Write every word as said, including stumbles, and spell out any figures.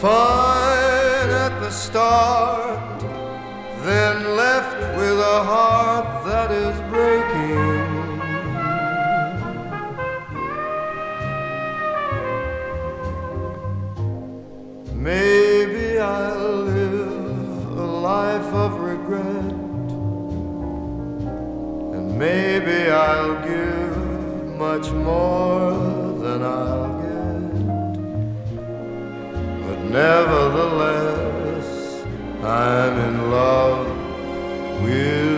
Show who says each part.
Speaker 1: fine at the start, then left with a heart that is breaking. Maybe I'll live a life of regret, and maybe I'll give much more than I'll get, but nevertheless I'm in love with